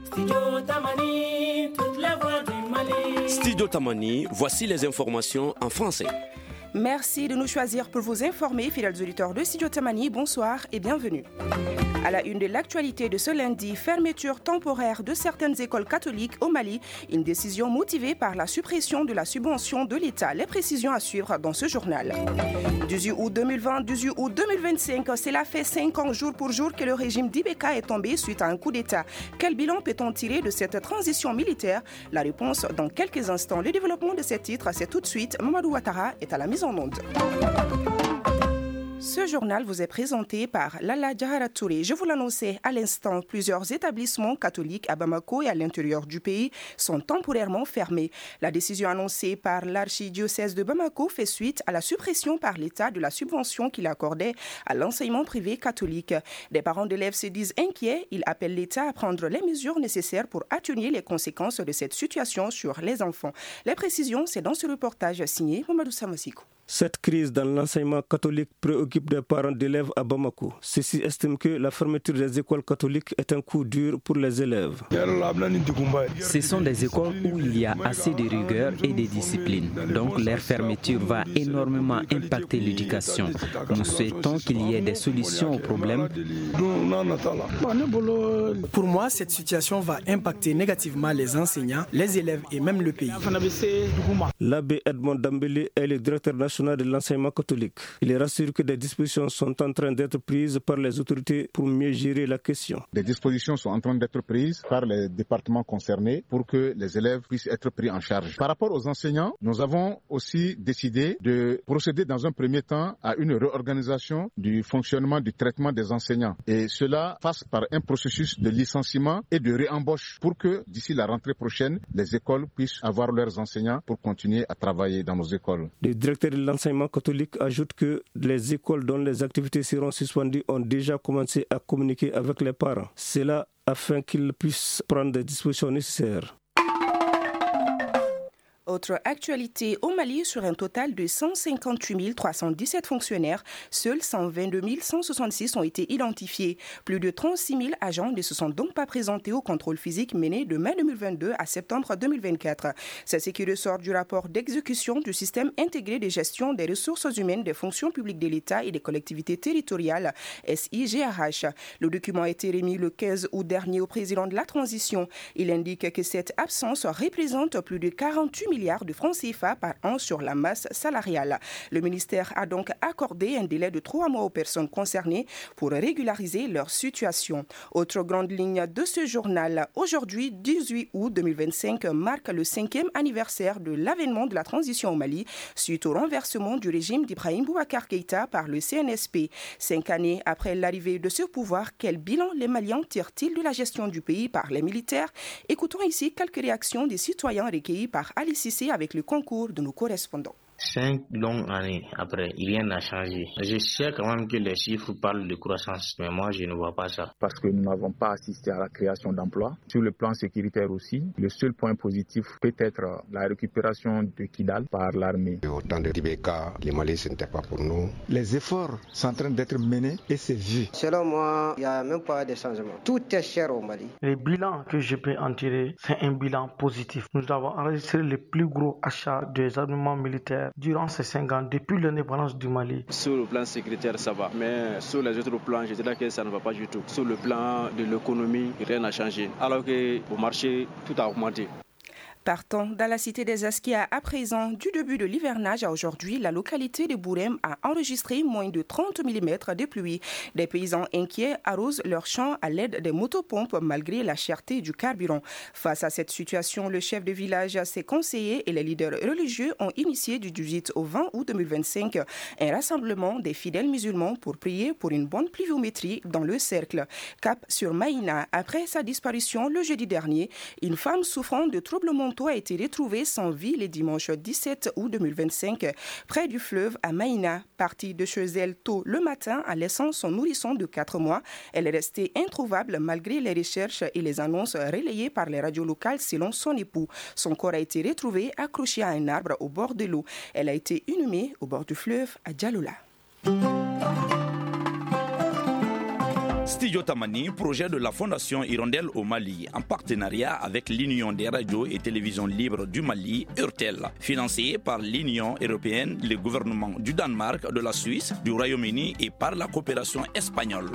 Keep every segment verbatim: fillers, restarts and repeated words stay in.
Studio Tamani, toute la voix du Mali. Studio Tamani, voici les informations en français. Merci de nous choisir pour vous informer, fidèles auditeurs de Studio Tamani. Bonsoir et bienvenue. À la une de l'actualité de ce lundi, fermeture temporaire de certaines écoles catholiques au Mali, une décision motivée par la suppression de la subvention de l'État. Les précisions à suivre dans ce journal. dix-huit août deux mille vingt, dix-huit août deux mille vingt-cinq, cela fait cinq ans jour pour jour que le régime d'I B K est tombé suite à un coup d'État. Quel bilan peut-on tirer de cette transition militaire? La réponse dans quelques instants. Le développement de ces titres, c'est tout de suite. Mamadou Ouattara est à la mise en onde. Ce journal vous est présenté par Lala Djahara Touré. Je vous l'annonçais à l'instant, plusieurs établissements catholiques à Bamako et à l'intérieur du pays sont temporairement fermés. La décision annoncée par l'archidiocèse de Bamako fait suite à la suppression par l'État de la subvention qu'il accordait à l'enseignement privé catholique. Des parents d'élèves se disent inquiets. Ils appellent l'État à prendre les mesures nécessaires pour atténuer les conséquences de cette situation sur les enfants. Les précisions, c'est dans ce reportage signé Mamadou Samassiko. Cette crise dans l'enseignement catholique préoccupe des parents d'élèves à Bamako. Ceux-ci estiment que la fermeture des écoles catholiques est un coup dur pour les élèves. Ce sont des écoles où il y a assez de rigueur et de discipline. Donc leur fermeture va énormément impacter l'éducation. Nous souhaitons qu'il y ait des solutions aux problèmes. Pour moi, cette situation va impacter négativement les enseignants, les élèves et même le pays. L'abbé Edmond Dambélé est le directeur national de l'enseignement catholique. Il rassure que des dispositions sont en train d'être prises par les autorités pour mieux gérer la question. Des dispositions sont en train d'être prises par les départements concernés pour que les élèves puissent être pris en charge. Par rapport aux enseignants, nous avons aussi décidé de procéder dans un premier temps à une réorganisation du fonctionnement du traitement des enseignants. Et cela passe par un processus de licenciement et de réembauche pour que d'ici la rentrée prochaine, les écoles puissent avoir leurs enseignants pour continuer à travailler dans nos écoles. Le directeur de l'enseignement catholique ajoute que les écoles dont les activités seront suspendues ont déjà commencé à communiquer avec les parents. C'est là afin qu'ils puissent prendre des dispositions nécessaires. Autre actualité, au Mali, sur un total de cent cinquante-huit mille trois cent dix-sept fonctionnaires, seuls cent vingt-deux mille cent soixante-six ont été identifiés. Plus de trente-six mille agents ne se sont donc pas présentés au contrôle physique mené de mai deux mille vingt-deux à septembre deux mille vingt-quatre. C'est ce qui ressort du rapport d'exécution du système intégré de gestion des ressources humaines des fonctions publiques de l'État et des collectivités territoriales, S I G R H. Le document a été remis le quinze août dernier au président de la transition. Il indique que cette absence représente plus de quarante-huit milliards de francs C F A par an sur la masse salariale. Le ministère a donc accordé un délai de trois mois aux personnes concernées pour régulariser leur situation. Autre grande ligne de ce journal, aujourd'hui, dix-huit août deux mille vingt-cinq, marque le cinquième anniversaire de l'avènement de la transition au Mali suite au renversement du régime d'Ibrahim Boubacar Keïta par le C N S P. Cinq années après l'arrivée de ce pouvoir, quel bilan les Maliens tirent-ils de la gestion du pays par les militaires? Écoutons ici quelques réactions des citoyens recueillies par Alice Cissé avec le concours de nos correspondants. Cinq longues années après, rien n'a changé. Je sais quand même que les chiffres parlent de croissance, mais moi je ne vois pas ça. Parce que nous n'avons pas assisté à la création d'emplois. Sur le plan sécuritaire aussi, le seul point positif peut être la récupération de Kidal par l'armée. Au temps de I B K, les Mali ce n'était pas pour nous. Les efforts sont en train d'être menés et c'est vu. Selon moi, il n'y a même pas de changement. Tout est cher au Mali. Le bilan que je peux en tirer, c'est un bilan positif. Nous avons enregistré les plus gros achats des armements militaires durant ces cinq ans, depuis l'indépendance du Mali. Sur le plan sécuritaire, ça va. Mais sur les autres plans, je dirais que ça ne va pas du tout. Sur le plan de l'économie, rien n'a changé. Alors qu'au marché, tout a augmenté. Partant dans la cité des Askia à présent, du début de l'hivernage à aujourd'hui, la localité de Bourem a enregistré moins de trente millimètres de pluie. Des paysans inquiets arrosent leurs champs à l'aide des motopompes malgré la cherté du carburant. Face à cette situation, le chef de village, ses conseillers et les leaders religieux ont initié du dix-huit au vingt août deux mille vingt-cinq un rassemblement des fidèles musulmans pour prier pour une bonne pluviométrie dans le cercle. Cap sur Maïna, après sa disparition le jeudi dernier, une femme souffrant de troubles mentaux a été retrouvé sans vie le dimanche dix-sept août deux mille vingt-cinq près du fleuve à Maïna. Partie de chez elle tôt le matin en laissant son nourrisson de quatre mois, elle est restée introuvable malgré les recherches et les annonces relayées par les radios locales selon son époux. Son corps a été retrouvé accroché à un arbre au bord de l'eau. Elle a été inhumée au bord du fleuve à Djaloula. Studio Tamani, projet de la Fondation Hirondelle au Mali, en partenariat avec l'Union des radios et télévisions libres du Mali, URTEL, financé par l'Union européenne, les gouvernements du Danemark, de la Suisse, du Royaume-Uni et par la coopération espagnole.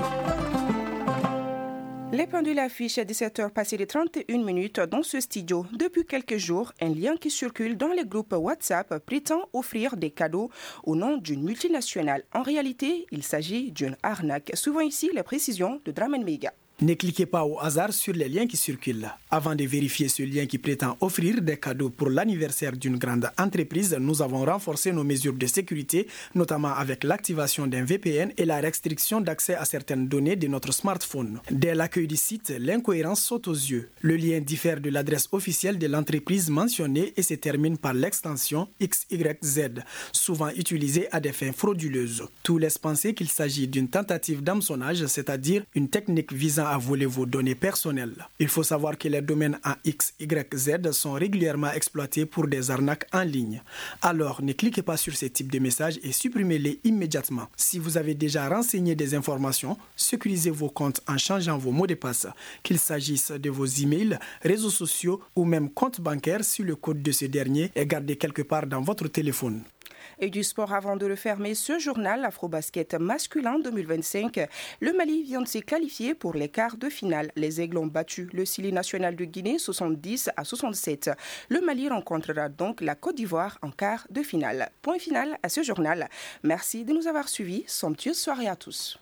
Les pendules affichent à dix-sept heures passées de trente et une minutes dans ce studio. Depuis quelques jours, un lien qui circule dans les groupes WhatsApp prétend offrir des cadeaux au nom d'une multinationale. En réalité, il s'agit d'une arnaque. Souvent ici, les précisions de Draman Mega. Ne cliquez pas au hasard sur les liens qui circulent. Avant de vérifier ce lien qui prétend offrir des cadeaux pour l'anniversaire d'une grande entreprise, nous avons renforcé nos mesures de sécurité, notamment avec l'activation d'un V P N et la restriction d'accès à certaines données de notre smartphone. Dès l'accueil du site, l'incohérence saute aux yeux. Le lien diffère de l'adresse officielle de l'entreprise mentionnée et se termine par l'extension X Y Z, souvent utilisée à des fins frauduleuses. Tout laisse penser qu'il s'agit d'une tentative d'hameçonnage, c'est-à-dire une technique visant à voler vos données personnelles. Il faut savoir que les domaines en X Y Z sont régulièrement exploités pour des arnaques en ligne. Alors, ne cliquez pas sur ce type de messages et supprimez-les immédiatement. Si vous avez déjà renseigné des informations, sécurisez vos comptes en changeant vos mots de passe, qu'il s'agisse de vos emails, réseaux sociaux ou même comptes bancaires si le code de ce dernier est gardé quelque part dans votre téléphone. Et du sport avant de refermer ce journal Afrobasket masculin deux mille vingt-cinq. Le Mali vient de se qualifier pour les quarts de finale. Les Aigles ont battu le Sili national de Guinée soixante-dix à soixante-sept. Le Mali rencontrera donc la Côte d'Ivoire en quart de finale. Point final à ce journal. Merci de nous avoir suivis. Somptueuse soirée à tous.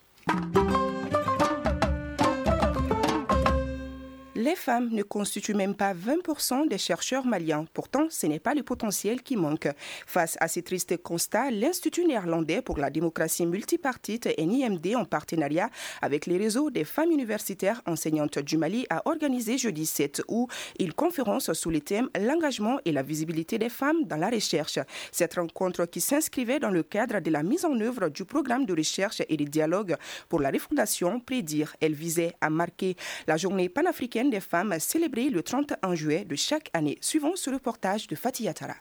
Les femmes ne constituent même pas vingt pour cent des chercheurs maliens. Pourtant, ce n'est pas le potentiel qui manque. Face à ces tristes constats, l'Institut néerlandais pour la démocratie multipartite, N I M D, en partenariat avec les réseaux des femmes universitaires enseignantes du Mali, a organisé jeudi sept août une conférence sous le thème « L'engagement et la visibilité des femmes dans la recherche ». Cette rencontre qui s'inscrivait dans le cadre de la mise en œuvre du programme de recherche et de dialogue pour la refondation Prédire. Elle visait à marquer la journée panafricaine des femmes célébrées le trente et un juillet de chaque année. Suivons ce reportage de Fatih Yatara.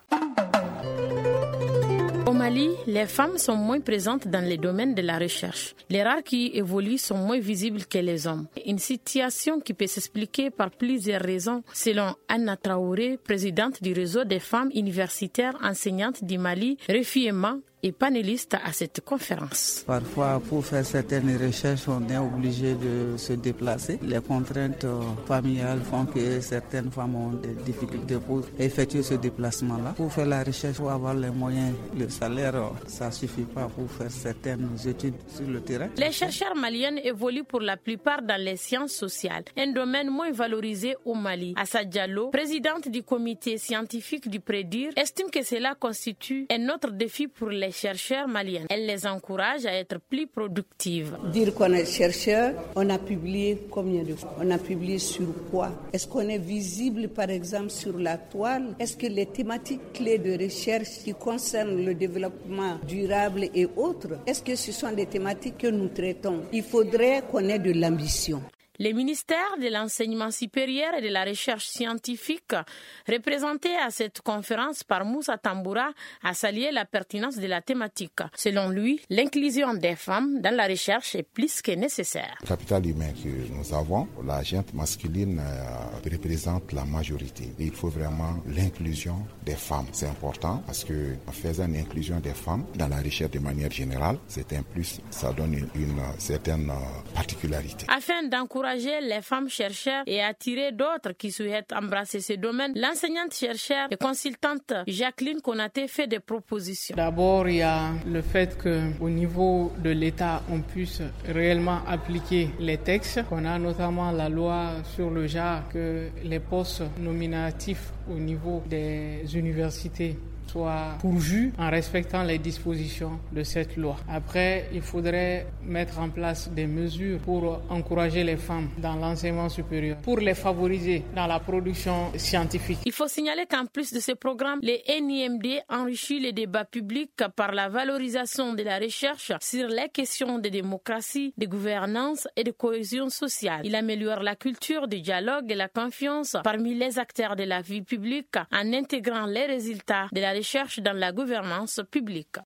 Au Mali, les femmes sont moins présentes dans les domaines de la recherche. Les rares qui évoluent sont moins visibles que les hommes. Une situation qui peut s'expliquer par plusieurs raisons, selon Anna Traoré, présidente du réseau des femmes universitaires enseignantes du Mali, Refiema, et panéliste à cette conférence. Parfois, pour faire certaines recherches, on est obligé de se déplacer. Les contraintes familiales font que certaines femmes ont des difficultés pour effectuer ce déplacement-là. Pour faire la recherche, il faut avoir les moyens. Le salaire, ça ne suffit pas pour faire certaines études sur le terrain. Les chercheurs maliennes évoluent pour la plupart dans les sciences sociales, un domaine moins valorisé au Mali. Assa Diallo, présidente du comité scientifique du Prédire, estime que cela constitue un autre défi pour les chercheurs maliens. Elle les encourage à être plus productives. Dire qu'on est chercheur, on a publié combien de fois? On a publié sur quoi? Est-ce qu'on est visible par exemple sur la toile? Est-ce que les thématiques clés de recherche qui concernent le développement durable et autres, est-ce que ce sont des thématiques que nous traitons? Il faudrait qu'on ait de l'ambition. Les ministères de l'enseignement supérieur et de la recherche scientifique, représentés à cette conférence par Moussa Tamboura, a salué la pertinence de la thématique. Selon lui, l'inclusion des femmes dans la recherche est plus que nécessaire. Le capital humain que nous avons, la gente masculine euh, représente la majorité. Et il faut vraiment l'inclusion des femmes. C'est important parce que en faisant l'inclusion des femmes dans la recherche de manière générale, c'est un plus, ça donne une, une certaine euh, particularité. Afin d'encourager les femmes chercheurs et attirer d'autres qui souhaitent embrasser ce domaine, l'enseignante chercheur et consultante Jacqueline Konaté fait des propositions. D'abord, il y a le fait qu'au niveau de l'État, on puisse réellement appliquer les textes. On a notamment la loi sur le genre, que les postes nominatifs au niveau des universités soient pourvus en respectant les dispositions de cette loi. Après, il faudrait mettre en place des mesures pour encourager les femmes dans l'enseignement supérieur, pour les favoriser dans la production scientifique. Il faut signaler qu'en plus de ce programme, le N I M D enrichit les débats publics par la valorisation de la recherche sur les questions de démocratie, de gouvernance et de cohésion sociale. Il améliore la culture du dialogue et la confiance parmi les acteurs de la vie publique en intégrant les résultats de la recherche dans la gouvernance publique.